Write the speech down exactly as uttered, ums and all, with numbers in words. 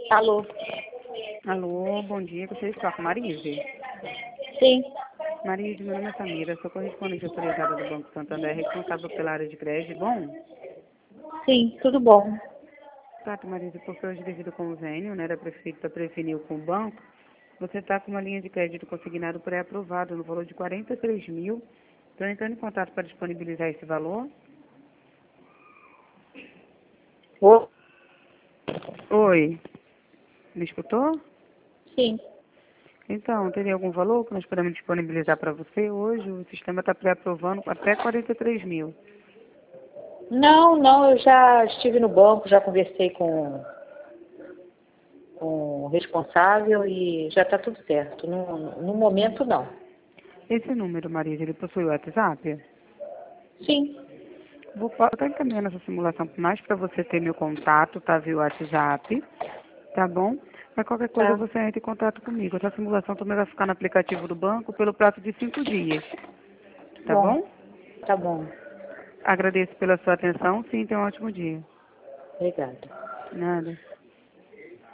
Alô? Alô, bom dia. Gostaria de falar com a Marise. Sim. Marise, meu nome é Samira, sou correspondente autorizada do Banco Santander, responsável pela área de crédito. Bom, Sim, tudo bom. Tato, Marise, porque hoje, devido ao convênio, né, da Prefeitura preveniu com o banco, você está com uma linha de crédito consignado pré-aprovado no valor de quarenta e três mil. Estou entrando em contato para disponibilizar esse valor. Ô, Oi, me escutou? sim. Então, teria algum valor que nós podemos disponibilizar para você hoje? O sistema está pré-aprovando até quarenta e três mil. Não, não, eu já estive no banco, já conversei com, com o responsável e já está tudo certo. No, no momento, não. Esse número, Marisa, ele possui o WhatsApp? Sim, Vou estar encaminhando essa simulação mais para você ter meu contato, tá? Via WhatsApp, tá bom? Mas qualquer coisa tá. você entra em contato comigo. Essa simulação também vai ficar no aplicativo do banco pelo prazo de cinco dias, tá Bom, bom? tá bom. Agradeço pela sua atenção. Sim, tenha um ótimo dia. Obrigada. Nada.